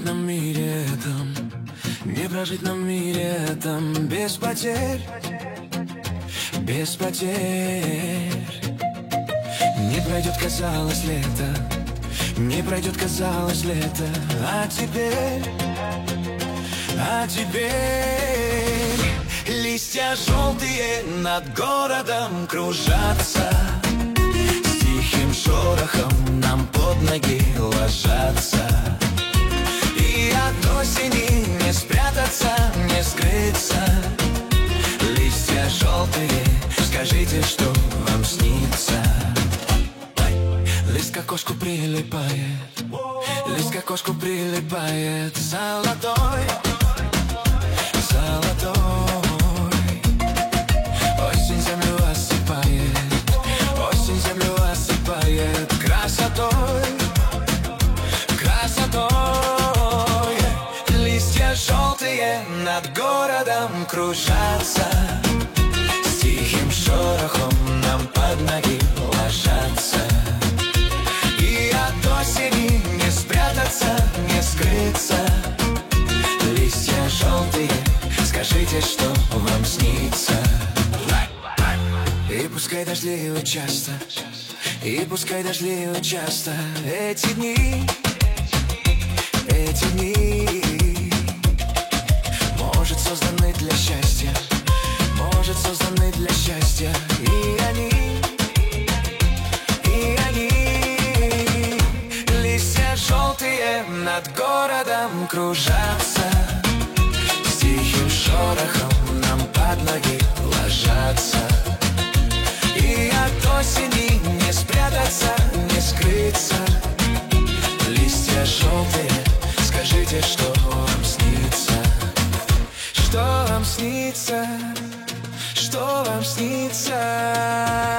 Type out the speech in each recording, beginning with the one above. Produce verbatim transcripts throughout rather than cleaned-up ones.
прожить нам в мире этом, не прожить нам в мире этом без потерь, без потерь. Не пройдет, казалось, лето, не пройдет, казалось, лето, а теперь, а теперь листья желтые над городом кружатся, с тихим шорохом нам под ноги ложатся. И от осени не спрятаться, не скрыться. Листья желтые, скажите, что вам снится. Лист к окошку прилипает, лист к окошку прилипает, золотой, золотой. Осень землю осыпает, осень землю осыпает красотой, красотой. Листья желтые над городом кружатся, с тихим шорохом нам под ноги ложатся. И от осени не спрятаться, не скрыться. Листья желтые, скажите, что вам снится. И пускай дождливо часто, и пускай дождливо часто эти дни, эти дни, может, созданы для счастья, может, созданы для счастья. И они, и они, листья желтые над городом кружатся, с тихим шорохом нам под ноги ложатся. И от осени не спрятаться, не скрыться. Листья желтые, скажите, что вам снится. Что вам снится, что вам снится.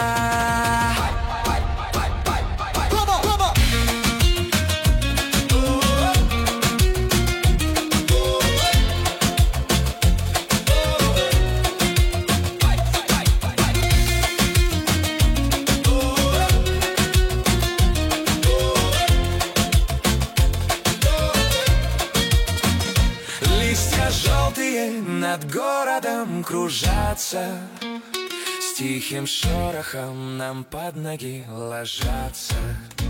Листья желтые над городом кружатся, с тихим шорохом нам под ноги ложатся.